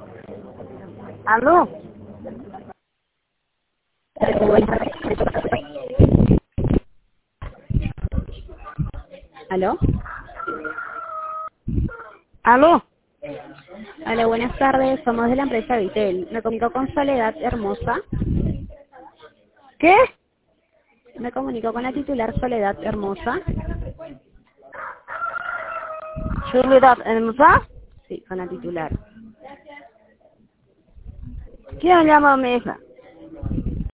¿Aló? ¿Aló? ¿Aló? Hola, buenas tardes. Somos de la empresa Vitel. Me comunico con Soledad Hermosa. ¿Qué? Me comunico con la titular Soledad Hermosa. ¿Soledad Hermosa? Sí, con la titular. ¿Quién llama a mi hija?